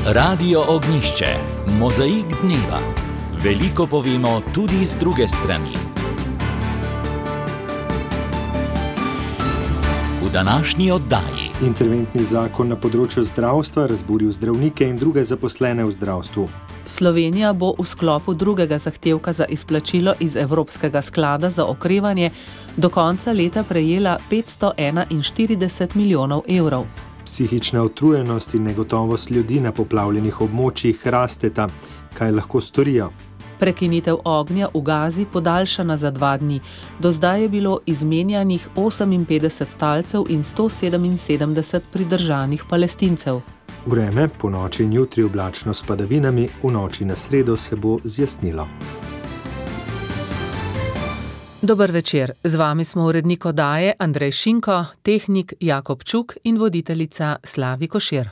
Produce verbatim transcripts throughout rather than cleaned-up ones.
Radio Ognjišče, mozaik dneva. Veliko povemo tudi z druge strani. V današnji oddaji. Interventni zakon na področju zdravstva razburil zdravnike in druge zaposlene v zdravstvu. Slovenija bo v sklopu drugega zahtevka za izplačilo iz Evropskega sklada za okrevanje do konca leta prejela petsto enainštirideset milijonov evrov. Psihična utrujenost in negotovost ljudi na poplavljenih območjih rasteta. Kaj lahko storijo? Prekinitev ognja v Gazi podaljšana za dva dni. Do zdaj je bilo izmenjanih oseminpetdeset talcev in sto sedeminsedemdeset pridržanih Palestincev. Vreme, po noči in jutri oblačno s padavinami, v noči na sredo se bo zjasnilo. Dober večer, z vami smo urednik oddaje Andrej Šinko, tehnik Jakob Čuk in voditeljica Slavi Košir.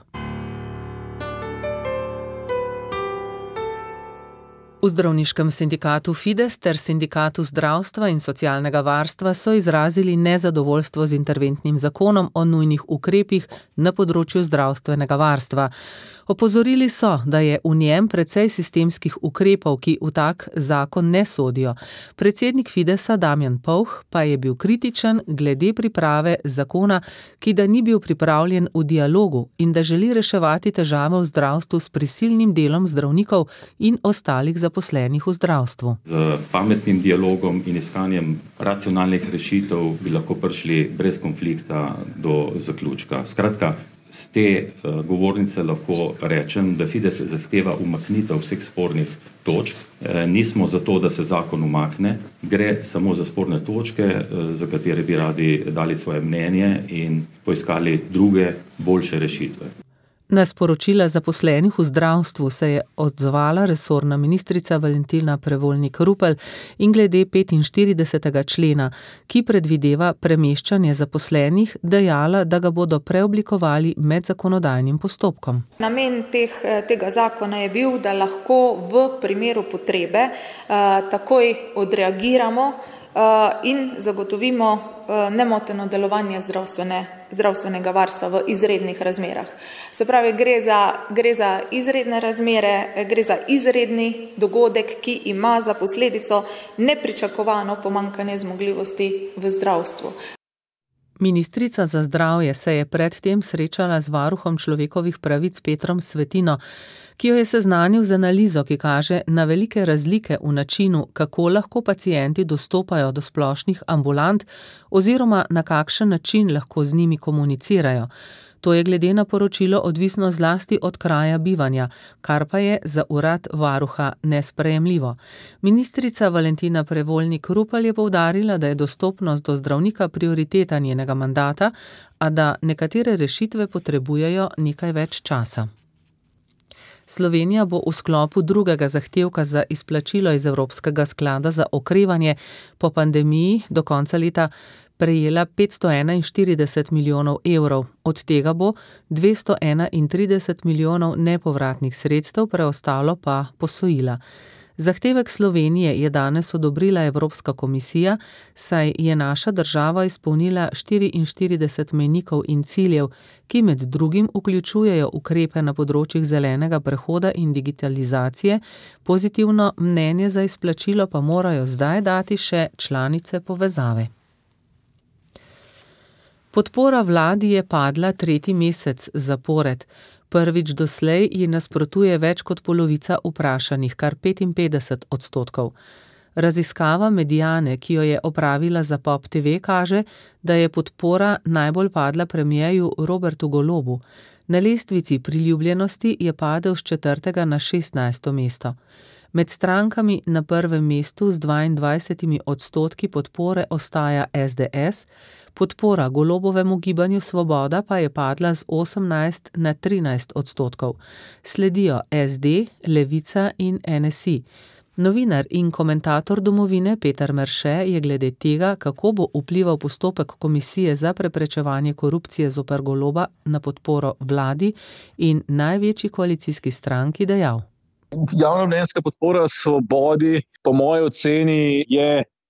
V zdravniškem sindikatu Fides ter sindikatu zdravstva in socialnega varstva so izrazili nezadovoljstvo z interventnim zakonom o nujnih ukrepih na področju zdravstvenega varstva. Opozorili so, da je v njem precej sistemskih ukrepov, ki v tak zakon ne sodijo. Predsednik Fidesa Damjan Pouh pa je bil kritičen glede priprave zakona, ki da ni bil pripravljen v dialogu in da želi reševati težave v zdravstvu s prisilnim delom zdravnikov in ostalih zaposlenih v zdravstvu. Z pametnim dialogom in iskanjem racionalnih rešitev bi lahko prišli brez konflikta do zaključka. Skratka, z te uh, govornice lahko rečem, da Fides zahteva umaknitev vseh spornih točk. E, nismo za to, da se zakon umakne, gre samo za sporne točke, e, za katere bi radi dali svoje mnenje in poiskali druge, boljše rešitve. Na sporočila zaposlenih v zdravstvu se je odzvala resorna ministrica Valentina Prevolnik-Rupel in glede petinštiridesetega člena, ki predvideva premeščanje zaposlenih, dejala, da ga bodo preoblikovali med zakonodajnim postopkom. Namen teh, tega zakona je bil, da lahko v primeru potrebe uh, takoj odreagiramo uh, in zagotovimo uh, nemoteno delovanje zdravstvene zdravstvenega varstva v izrednih razmerah. Se pravi, gre za, gre za izredne razmere, gre za izredni dogodek, ki ima za posledico nepričakovano pomanjkanje zmogljivosti v zdravstvu. Ministrica za zdravje se je predtem srečala z varuhom človekovih pravic Petrom Svetino, ki jo je seznanil z analizo, ki kaže na velike razlike v načinu, kako lahko pacienti dostopajo do splošnih ambulant oziroma na kakšen način lahko z njimi komunicirajo. To je glede na poročilo odvisno zlasti od kraja bivanja, kar pa je za urad varuha nesprejemljivo. Ministrica Valentina Prevolnik-Rupel je poudarila, da je dostopnost do zdravnika prioriteta njenega mandata, a da nekatere rešitve potrebujejo nekaj več časa. Slovenija bo v sklopu drugega zahtevka za izplačilo iz Evropskega sklada za okrevanje po pandemiji do konca leta prejela petsto enainštirideset milijonov evrov, od tega bo dvesto enaintrideset milijonov nepovratnih sredstev, preostalo pa posojila. Zahtevek Slovenije je danes odobrila Evropska komisija, saj je naša država izpolnila štiriinštirideset mejnikov in ciljev, ki med drugim vključujejo ukrepe na področjih zelenega prehoda in digitalizacije, pozitivno mnenje za izplačilo pa morajo zdaj dati še članice povezave. Podpora vladi je padla tretji mesec zapored. Prvič doslej ji nasprotuje več kot polovica vprašanih, kar petinpetdeset odstotkov. Raziskava Mediane, ki jo je opravila za Pop T V, kaže, da je podpora najbolj padla premierju Robertu Golobu. Na lestvici priljubljenosti je padel s četrtega na šestnajsto mesto. Med strankami na prvem mestu z dvaindvajsetimi odstotki podpore ostaja S D S, podpora Golobovemu gibanju Svoboda pa je padla z osemnajst na trinajst odstotkov. Sledijo S D, Levica in N S I. Novinar in komentator Domovine Peter Merše je glede tega, kako bo vplival postopek Komisije za preprečevanje korupcije zoper Goloba na podporo vladi in največji koalicijski stranki dejal. Javnomnenjska podpora Svobodi po moji oceni je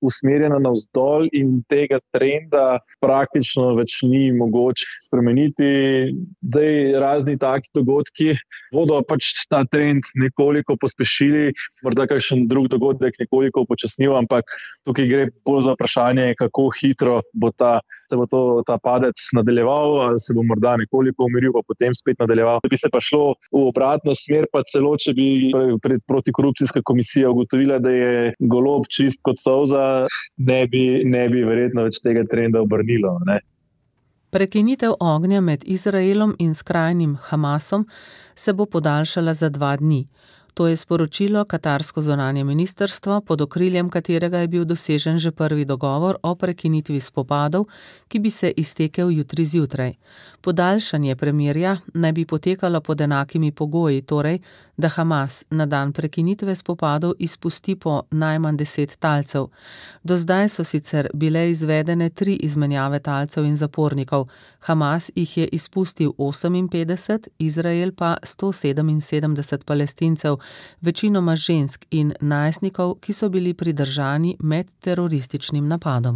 usmerjena navzdol in tega trenda praktično več ni mogoče spremeniti. Zdaj razni taki dogodki bodo pač ta trend nekoliko pospešili, morda kakšen drug dogodek nekoliko upočasnil, ampak tukaj gre bolj za vprašanje, kako hitro bo ta, se bo to, ta padec nadaljeval, ali se bo morda nekoliko umiril, pa potem spet nadaljeval. Da bi se pa šlo v obratno smer, pa celo, če bi pred protikorupcijska komisija ugotovila, da je Golob čist kot solza, ne bi, ne bi verjetno več tega trenda obrnilo, ne. Prekinitev ognja med Izraelom in skrajnim Hamasom se bo podaljšala za dva dni. To je sporočilo katarsko zunanje ministrstvo, pod okriljem katerega je bil dosežen že prvi dogovor o prekinitvi spopadov, ki bi se iztekel jutri zjutraj. Podaljšanje premirja naj bi potekalo pod enakimi pogoji, torej, da Hamas na dan prekinitve spopadov izpusti po najmanj deset talcev. Do zdaj so sicer bile izvedene tri izmenjave talcev in zapornikov. Hamas jih je izpustil oseminpetdeset, Izrael pa sto sedeminsedemdeset Palestincev, večinoma žensk in najstnikov, ki so bili pridržani med terorističnim napadom.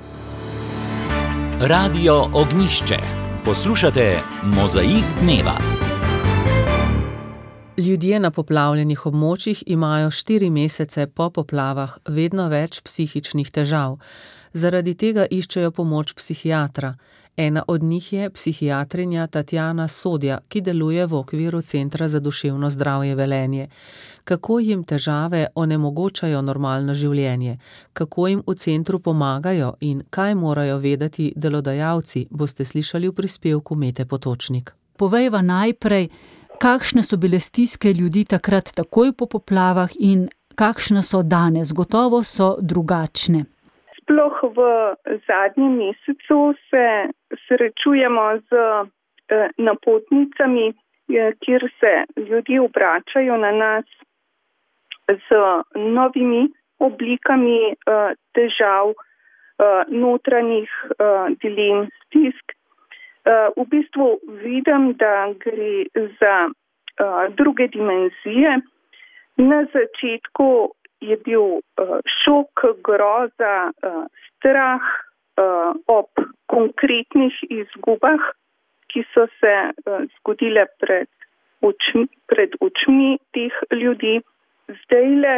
Radio Ognjišče. Poslušate Mozaik dneva. Ljudje na poplavljenih območjih imajo štiri mesece po poplavah vedno več psihičnih težav. Zaradi tega iščejo pomoč psihiatra. Ena od njih je psihiatrinja Tatjana Sodja, ki deluje v okviru Centra za duševno zdravje Velenje. Kako jim težave onemogočajo normalno življenje? Kako jim v centru pomagajo in kaj morajo vedeti delodajalci, boste slišali v prispevku Mete Potočnik. Povejva najprej, kakšne so bile stiske ljudi takrat takoj po poplavah in kakšne so danes? Gotovo so drugačne. Sploh v zadnjem mesecu se srečujemo z eh, napotnicami, eh, kjer se ljudje obračajo na nas z novimi oblikami eh, težav, eh, notranjih eh, dilem, stisk. Eh, v bistvu vidim, da gre za eh, druge dimenzije. Na začetku je bil uh, šok, groza, uh, strah uh, ob konkretnih izgubah, ki so se uh, zgodile pred očmi, pred očmi teh ljudi. Zdajle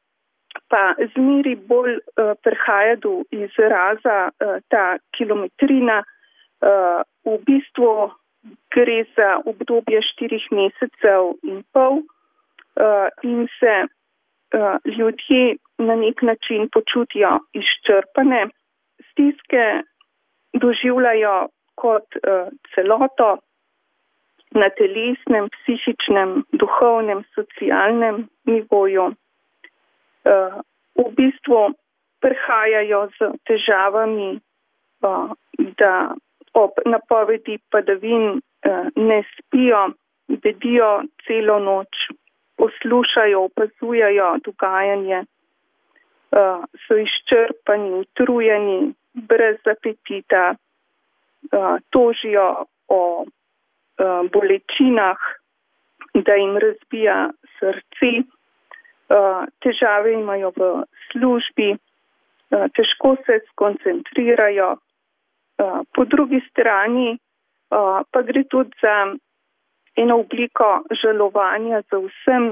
pa zmeri bolj uh, prihaja do izraza uh, ta kilometrina. Uh, v bistvu gre za obdobje štirih mesecev in pol uh, in se Uh, ljudje na nek način počutijo izčrpane, stiske doživljajo kot uh, celoto na telesnem, psihičnem, duhovnem, socialnem nivoju. Uh, v bistvu prihajajo z težavami, uh, da ob napovedi padavin uh, ne spijo, bedijo celo noč, poslušajo, opazujejo dogajanje, uh, so izčrpani, utrujeni, brez apetita, uh, tožijo o uh, bolečinah, da jim razbija srce, uh, težave imajo v službi, uh, težko se skoncentrirajo. Uh, po drugi strani uh, pa gre tudi za eno obliko žalovanja za vsem,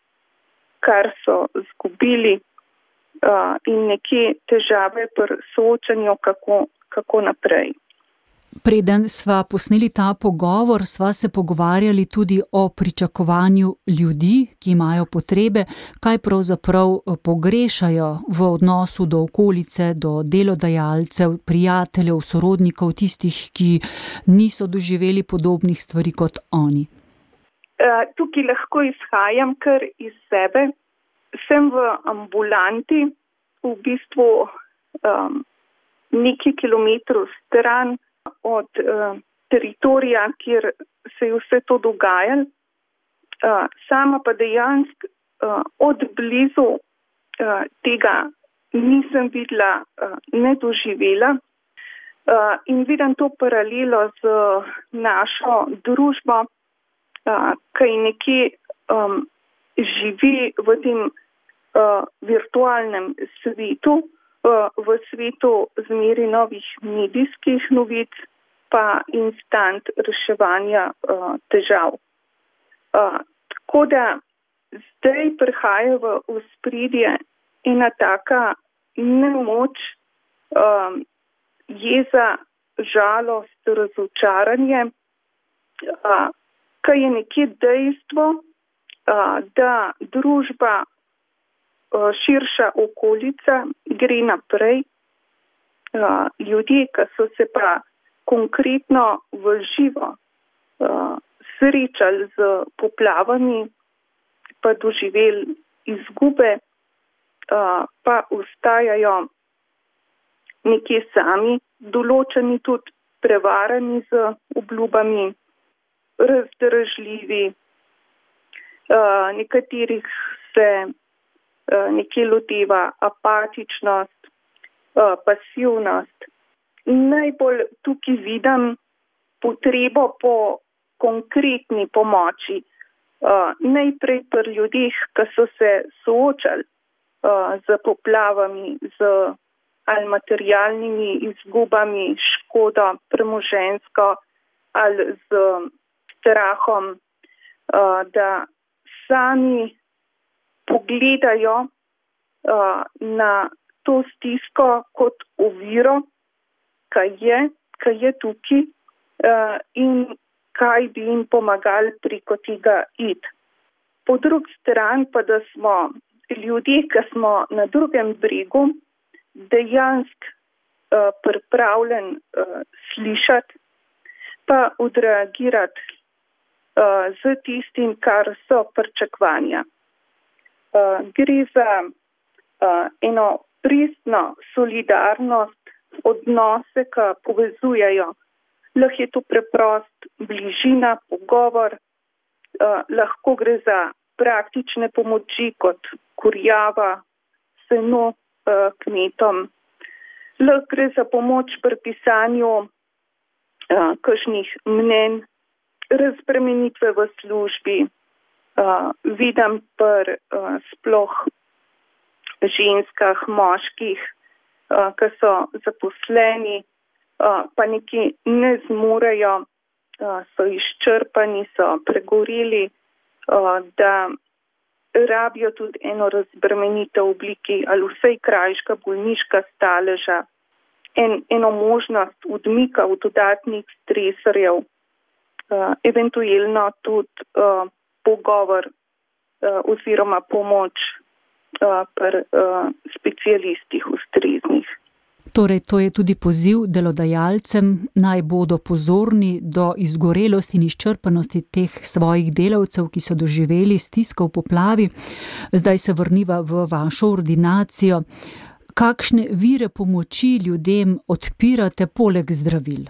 kar so zgubili uh, in nekje težave pri soočanju, kako, kako naprej. Preden sva posneli ta pogovor, sva se pogovarjali tudi o pričakovanju ljudi, ki imajo potrebe, kaj pravzaprav pogrešajo v odnosu do okolice, do delodajalcev, prijateljev, sorodnikov, tistih, ki niso doživeli podobnih stvari kot oni. Tukaj lahko izhajam kar iz sebe. Sem v ambulanti, v bistvu um, nekaj kilometrov stran od uh, teritorija, kjer se je vse to dogajalo. Uh, sama pa dejansko uh, od blizu uh, tega nisem videla, uh, ne doživela. Uh, in vidim to paralelo z našo družbo, uh, ki nekje um, živi v tem uh, virtualnem svetu, v svetu zmeri novih medijskih novic, pa instant reševanja težav. Tako da zdaj prihaja v ospredje ena taka nemoč, jeza, žalost, razočaranje, kaj je nekje dejstvo, da družba, širša okolica gre naprej. Ljudje, ki so se pa konkretno v živo srečali z poplavami, pa doživeli izgube, pa ostajajo nekje sami, določeni tudi prevarani z obljubami, razdražljivi, nekaterih se nekje loteva apatičnost, pasivnost. Najbolj tukaj vidim potrebo po konkretni pomoči. Najprej pri ljudeh, ki so se soočali z poplavami, z ali materialnimi izgubami, škodo premoženjsko ali z strahom, da sami pogledajo na to stisko kot oviro, kaj je, kaj je tukaj in kaj bi jim pomagali preko tega iti. Po drugi strani pa, da smo ljudje, ki smo na drugem bregu, dejansko pripravljeni slišati, pa odreagirati z tistim, kar so pričakovanja. Gre za eno pristno solidarnost, odnose, ki povezujejo. Lahko je to preprost bližina, pogovor, lahko gre za praktične pomoči kot kurjava, seno kmetom. Lahko gre za pomoč pri pisanju kakšnih mnenj, razbremenitve v službi. Vidim pri sploh ženskah, moških, ki so zaposleni, pa neki ne zmorejo, so izčrpani, so pregoreli, da rabijo tudi eno razbremenitev v obliki ali vsej krajška bolniška staleža, en, eno možnost odmika od dodatnih stresorjev, eventualno tudi pogovor oziroma pomoč pri specialistih ustreznih. Torej, to je tudi poziv delodajalcem, naj bodo pozorni do izgorelosti in izčrpanosti teh svojih delavcev, ki so doživeli stisko v poplavi. Zdaj se vrniva v vašo ordinacijo. Kakšne vire pomoči ljudem odpirate poleg zdravil?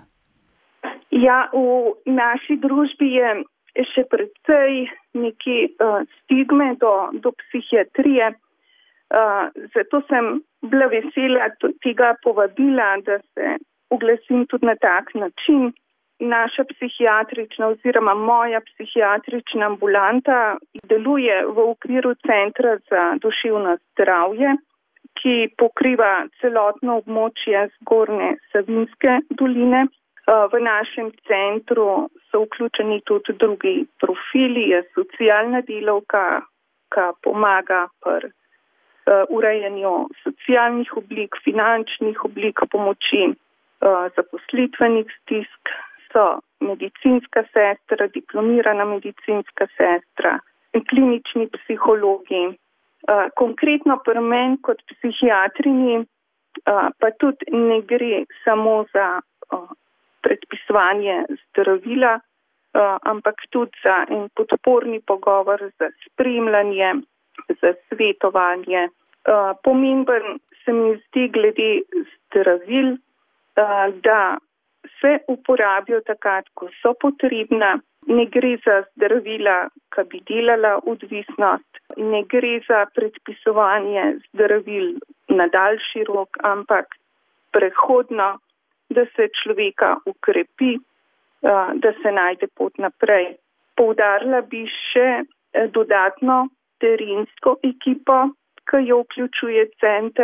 Ja, v naši družbi je še precej neki uh, stigme do, do psihiatrije. Uh, zato sem bila vesela tega povabila, da se oglasim tudi na tak način. Naša psihiatrična oziroma moja psihiatrična ambulanta deluje v okviru Centra za duševno zdravje, ki pokriva celotno območje Zgornje Savinjske doline. V našem centru so vključeni tudi drugi profili, je socialna delavka, ki pomaga pri urejanju socialnih oblik, finančnih oblik pomoči, zaposlitvenih stisk, so medicinska sestra, diplomirana medicinska sestra, klinični psihologi. Konkretno pri meni kot psihiatrinji pa tudi ne gre samo za predpisovanje zdravila, ampak tudi za en podporni pogovor, za spremljanje, za svetovanje. Pomemben se mi zdi glede zdravil, da se uporabijo takrat, ko so potrebna. Ne gre za zdravila, ki bi delala odvisnost, ne gre za predpisovanje zdravil na daljši rok, ampak prehodno, da se človeka ukrepi, da se najde pot naprej. Poudarila bi še dodatno terensko ekipo, ki jo vključuje center,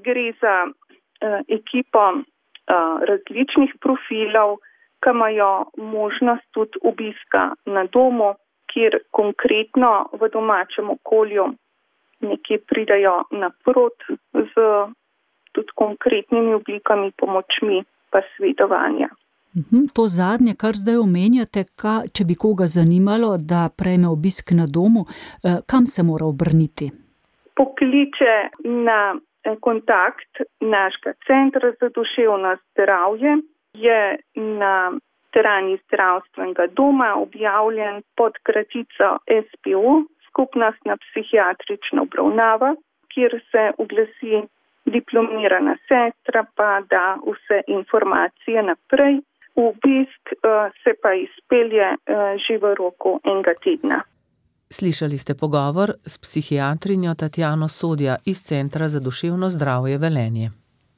Gre za uh, ekipo uh, različnih profilov, ki imajo možnost tudi obiska na domu, kjer konkretno v domačem okolju nekje pridajo naprot z tudi konkretnimi oblikami pomočmi pa svetovanja. To zadnje, kar zdaj omenjate, ka, če bi koga zanimalo, da prejme obisk na domu, kam se mora obrniti? Pokliče na kontakt našega centra za duševno zdravje, je na strani zdravstvenega doma objavljen pod kratico S P O, skupnostna psihiatrična obravnava, kjer se oglasi diplomirana sestra, pa da vse informacije naprej. Obisk uh, se pa izpelje uh, že v roku enega tedna. Slišali ste pogovor s psihiatrinjo Tatjano Sodja iz Centra za duševno zdravje Velenje.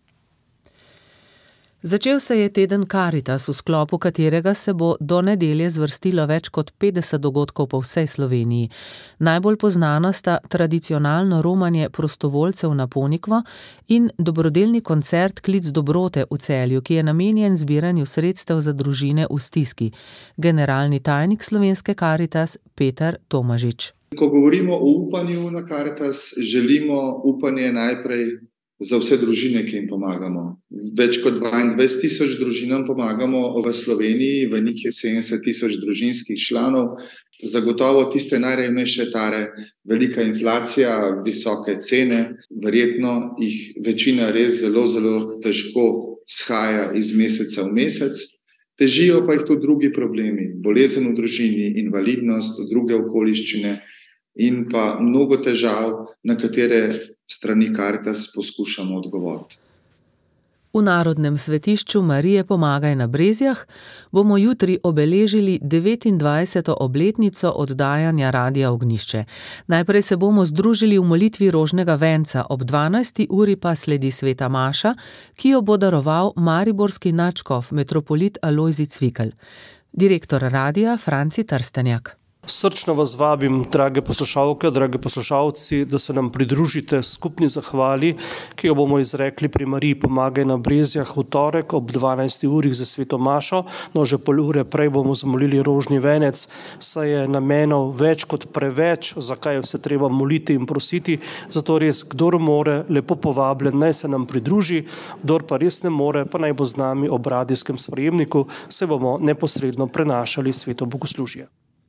Začel se je teden Karitas, v sklopu katerega se bo do nedelje zvrstilo več kot petdeset dogodkov po vsej Sloveniji. Najbolj poznana sta tradicionalno romanje prostovoljcev na Ponikvo in dobrodelni koncert Klic dobrote v Celju, ki je namenjen zbiranju sredstev za družine v stiski. Generalni tajnik slovenske Karitas Peter Tomažič. Ko govorimo o upanju na Karitas, želimo upanje najprej za vse družine, ki jim pomagamo. Več kot dvaindvajset tisoč družinam pomagamo v Sloveniji, v njih je sedemdeset tisoč družinskih članov. Zagotovo tiste najrevnejše tare, velika inflacija, visoke cene, verjetno jih večina res zelo, zelo težko shaja iz meseca v mesec. Težijo pa jih tudi drugi problemi, bolezen v družini, invalidnost, druge okoliščine in pa mnogo težav, na katere strani Karitas poskušamo odgovoriti. V Narodnem svetišču Marije Pomagaj na Brezjah bomo jutri obeležili devetindvajseto obletnico oddajanja Radia Ognjišče. Najprej se bomo združili v molitvi rožnega venca, ob dvanajsti uri pa sledi sveta maša, ki jo bo daroval mariborski nadškof metropolit Alojzij Cvikl. Direktor radia Franci Trstenjak. Srčno vas vabim, drage poslušalke, drage poslušalci, da se nam pridružite skupni zahvali, ki jo bomo izrekli pri Mariji Pomagaj na Brezjah v torek ob dvanajsti uri za sveto mašo. No, že pol ure prej bomo zamolili rožni venec, saj je namenov več kot preveč, zakaj se treba moliti in prositi. Zato res, kdor more, lepo povabljen, naj se nam pridruži, kdor pa res ne more, pa naj bo z nami ob radijskem sprejemniku, se bomo neposredno prenašali sveto bogoslužje.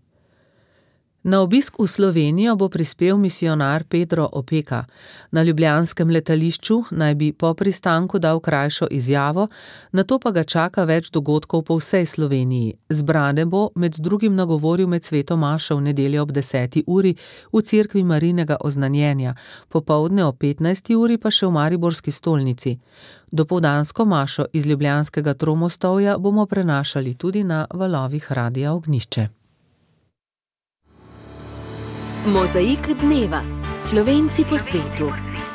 Na obisk v Slovenijo bo prispel misijonar Pedro Opeka. Na ljubljanskem letališču naj bi po pristanku dal krajšo izjavo, nato pa ga čaka več dogodkov po vsej Sloveniji. Zbrane bo med drugim nagovoril med sveto mašo v nedeljo ob deseti uri v cerkvi Marijinega oznanjenja, popoldne ob petnajsti uri pa še v mariborski stolnici. Dopoldansko mašo iz ljubljanskega Tromostovja bomo prenašali tudi na valovih Radia Ognjišče. Mozaik dneva. Slovenci po svetu.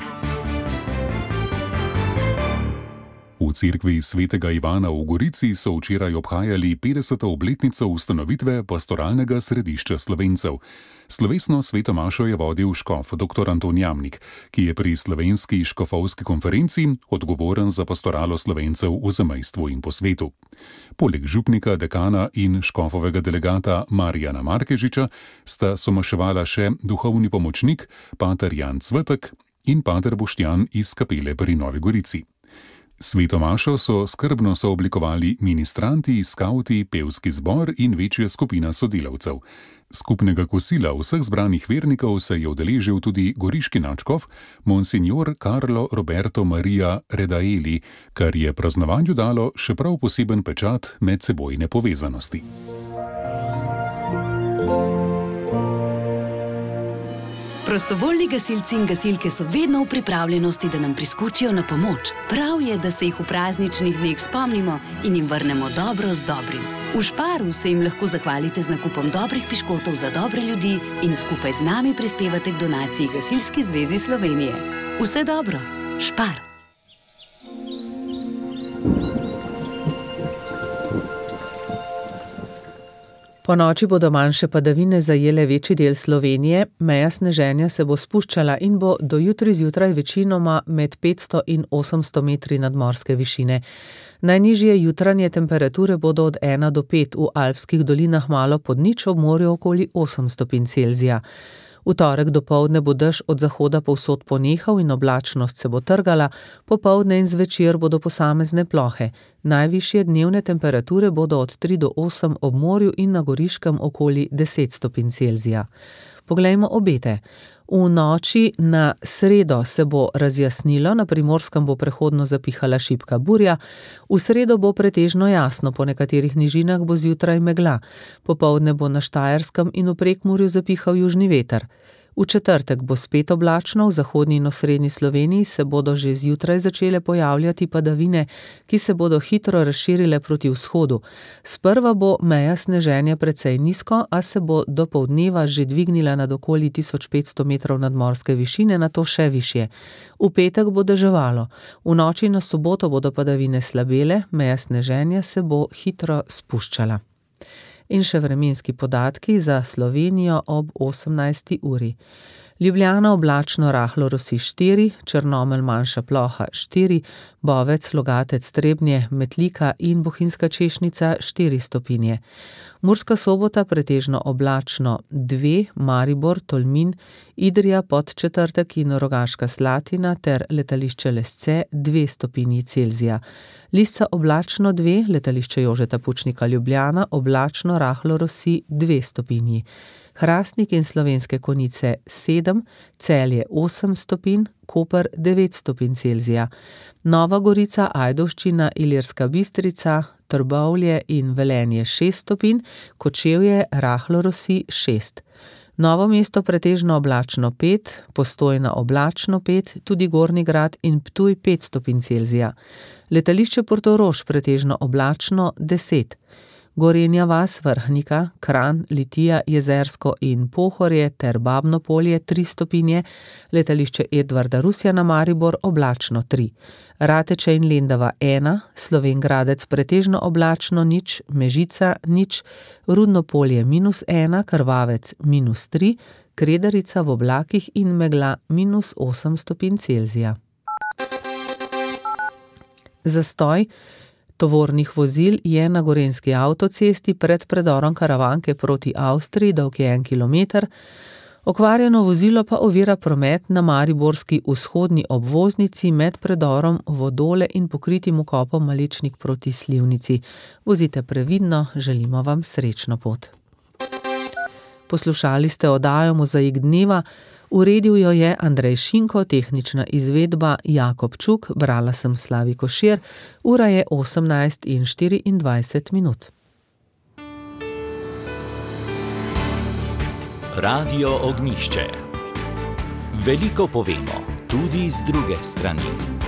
V cerkvi svetega Ivana v Gorici so včeraj obhajali petdeseto obletnico ustanovitve pastoralnega središča Slovencev. Slovesno sveto mašo je vodil škof dr. Anton Jamnik, ki je pri slovenski škofovski konferenci odgovoren za pastoralo Slovencev v zamejstvu in po svetu. Poleg župnika, dekana in škofovega delegata Marijana Markežiča sta somaševala še duhovni pomočnik, pater Jan Cvetek in pater Boštjan iz kapele pri Novi Gorici. Sveto mašo so skrbno sooblikovali ministranti, skavti, pevski zbor in večja skupina sodelavcev. Skupnega kosila vseh zbranih vernikov se je udeležil tudi goriški nadškof monsignor Carlo Roberto Maria Redaeli, kar je praznovanju dalo še prav poseben pečat medsebojne povezanosti. Prostovoljni gasilci in gasilke so vedno v pripravljenosti, da nam priskočijo na pomoč. Prav je, da se jih v prazničnih dneh spomnimo in jim vrnemo dobro z dobrim. V Šparu se jim lahko zahvalite z nakupom dobrih piškotov za dobre ljudi in skupaj z nami prispevate k donaciji Gasilski zvezi Slovenije. Vse dobro, Špar! Po noči bodo manjše padavine zajele večji del Slovenije, meja sneženja se bo spuščala in bo do jutri zjutraj večinoma med petsto in osemsto metri nadmorske višine. Najnižje jutranje temperature bodo od ena do pet, v alpskih dolinah malo pod nič, ob morju okoli osem stopinj Celzija. V torek dopoldne bo dež od zahoda povsod ponehal in oblačnost se bo trgala, popoldne in zvečer bodo posamezne plohe. Najvišje dnevne temperature bodo od tri do osem ob morju in na Goriškem okoli deset stopinj Celzija. Poglejmo obete. V noči na sredo se bo razjasnilo, na Primorskem bo prehodno zapihala šibka burja, v sredo bo pretežno jasno, po nekaterih nižinah bo zjutraj megla, popoldne bo na Štajerskem in v Prekmurju zapihal južni veter. V četrtek bo spet oblačno, v zahodni in osrednji Sloveniji se bodo že zjutraj začele pojavljati padavine, ki se bodo hitro razširile proti vzhodu. Sprva bo meja sneženja precej nizko, a se bo do poldneva že dvignila nad okoli tisoč petsto metrov nadmorske višine, nato še višje. V petek bo deževalo, v noči na soboto bodo padavine slabele, meja sneženja se bo hitro spuščala. In še vremenski podatki za Slovenijo ob osemnajsti uri. Ljubljana oblačno, rahlo rosi štiri, Črnomelj manjša ploha štiri, Bovec, Logatec, Trebnje, Metlika in Bohinjska Češnica štiri stopinje. Murska Sobota pretežno oblačno dve, Maribor, Tolmin, Idrija, Podčetrtek in Rogaška Slatina ter letališče Lesce dve stopinji Celzija. Lisca oblačno dve, letališče Jožeta Pučnika Ljubljana oblačno, rahlo rosi dve stopinji. Hrastnik in Slovenske Konjice sedem, Celje osem stopinj, Koper devet stopinj Celzija. Nova Gorica, Ajdovščina, Ilirska Bistrica, Trbovlje in Velenje šest stopinj, Kočevje rahlo rosi šest. Novo mesto pretežno oblačno pet, Postojna oblačno pet, tudi Gornji Grad in Ptuj pet stopinj Celzija. Letališče Portorož pretežno oblačno deset. Gorenja vas, Vrhnika, Kranj, Litija, Jezersko in Pohorje ter Babno Polje tri stopinje, letališče Edvarda Rusjana Maribor oblačno tri. Rateče in Lendava ena, Slovenj Gradec pretežno oblačno nič, Mežica nič, Rudno Polje minus ena, Krvavec minus tri, Kredarica v oblakih in megla minus osem stopinj Celzija. Zastoj tovornih vozil je na Gorenjski avtocesti pred predorom Karavanke proti Avstriji, dolg je en kilometer. Okvarjeno vozilo pa ovira promet na mariborski vzhodni obvoznici med predorom Vodole in pokritim vkopom Malečnik proti Slivnici. Vozite previdno, želimo vam srečno pot. Poslušali ste oddajo Mozaik dneva, uredil jo je Andrej Šinko, tehnična izvedba Jakob Čuk, brala sem Slavi Košir, ura je osemnajst in štiriindvajset minut. Radio Ognjišče. Veliko povemo, tudi z druge strani.